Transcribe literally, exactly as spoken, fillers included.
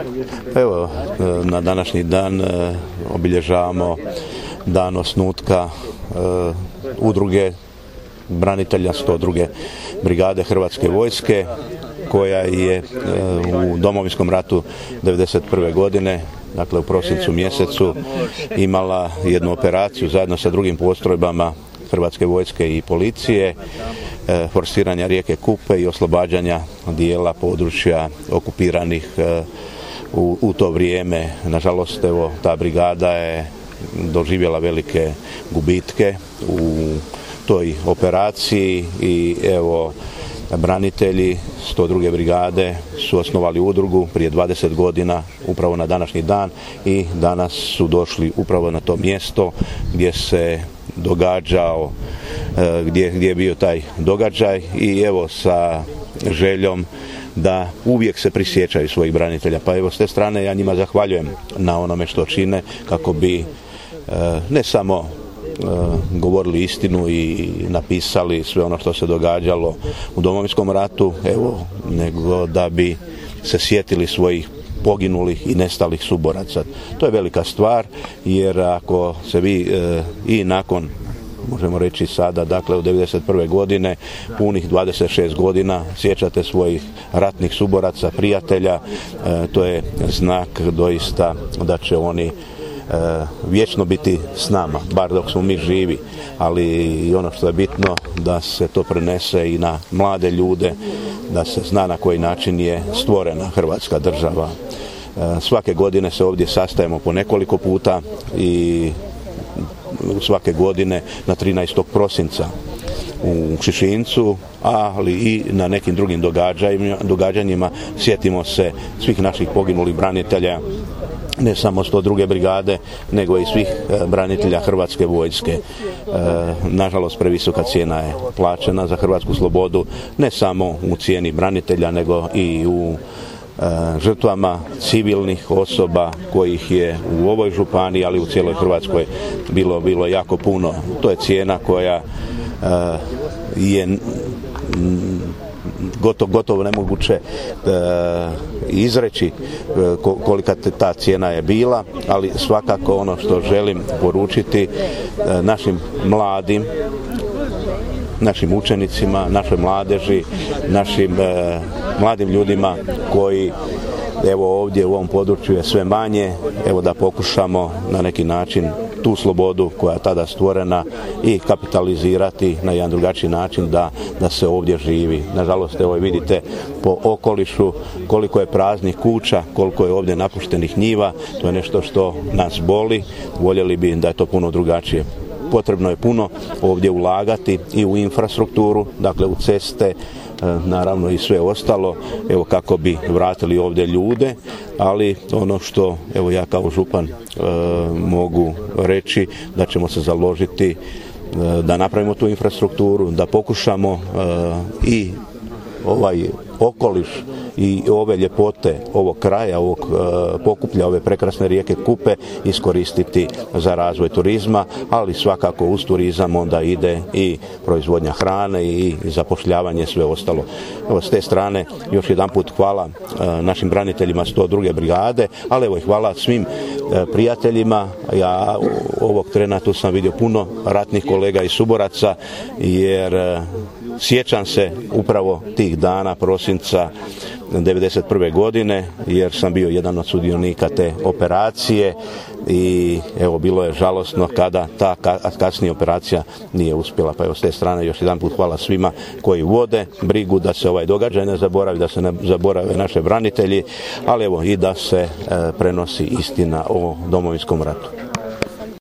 Evo, na današnji dan obilježavamo dan osnutka udruge branitelja sto druge brigade Hrvatske vojske, koja je u Domovinskom ratu devedeset prve godine, dakle u prosincu mjesecu, imala jednu operaciju zajedno sa drugim postrojbama Hrvatske vojske i policije, forsiranja rijeke Kupe i oslobađanja dijela područja okupiranih u, u to vrijeme. Nažalost, evo, ta brigada je doživjela velike gubitke u toj operaciji i evo, branitelji sto druge brigade su osnovali udrugu prije dvadeset godina, upravo na današnji dan, i danas su došli upravo na to mjesto gdje se događao, gdje, gdje je bio taj događaj, i evo sa željom da uvijek se prisjećaju svojih branitelja. Pa evo, s te strane ja njima zahvaljujem na onome što čine kako bi ne samo govorili istinu i napisali sve ono što se događalo u Domovinskom ratu, evo, nego da bi se sjetili svojih poginulih i nestalih suboraca. To je velika stvar, jer ako se vi e, i nakon, možemo reći sada, dakle u devedeset prve godine, punih dvadeset šest godina, sjećate svojih ratnih suboraca, prijatelja, e, to je znak doista da će oni vječno biti s nama, bar dok smo mi živi, ali i ono što je bitno, da se to prenese i na mlade ljude, da se zna na koji način je stvorena Hrvatska država. Svake godine se ovdje sastajemo po nekoliko puta i svake godine na trinaestog prosinca u Šišincu, ali i na nekim drugim događanjima, događanjima sjetimo se svih naših poginulih branitelja, ne samo sto druge brigade, nego i svih branitelja Hrvatske vojske. Nažalost, previsoka cijena je plaćena za hrvatsku slobodu, ne samo u cijeni branitelja, nego i u žrtvama civilnih osoba kojih je u ovoj županiji, ali u cijeloj Hrvatskoj bilo, bilo jako puno. To je cijena koja je gotovo, gotovo nemoguće e, izreći e, kolika ta cijena je bila, ali svakako ono što želim poručiti e, našim mladim, našim učenicima, našoj mladeži, našim e, mladim ljudima koji, evo, ovdje u ovom području je sve manje, evo, da pokušamo na neki način tu slobodu koja je tada stvorena i kapitalizirati na jedan drugačiji način, da, da se ovdje živi. Nažalost, evo vidite po okolišu koliko je praznih kuća, koliko je ovdje napuštenih njiva. To je nešto što nas boli. Voljeli bi da je to puno drugačije. Potrebno je puno ovdje ulagati i u infrastrukturu, dakle u ceste, naravno i sve ostalo, evo, kako bi vratili ovdje ljude, ali ono što, evo, ja kao župan e, mogu reći, da ćemo se založiti e, da napravimo tu infrastrukturu, da pokušamo e, i ovaj okoliš i ove ljepote ovog kraja, ovog e, Pokuplja, ove prekrasne rijeke Kupe iskoristiti za razvoj turizma, ali svakako uz turizam onda ide i proizvodnja hrane i zapošljavanje, sve ostalo. Evo, s te strane još jedanput hvala e, našim braniteljima sto druge brigade, ali evo i hvala svim e, prijateljima. Ja ovog trena tu sam vidio puno ratnih kolega i suboraca, jer e, sjećam se upravo tih dana prosinca devedeset prve godine, jer sam bio jedan od sudionika te operacije i evo, bilo je žalosno kada ta kasnija operacija nije uspjela. Pa evo, s te strane još jedan put hvala svima koji vode brigu da se ovaj događaj ne zaboravi, da se ne zaborave naše branitelji, ali evo i da se e, prenosi istina o Domovinskom ratu.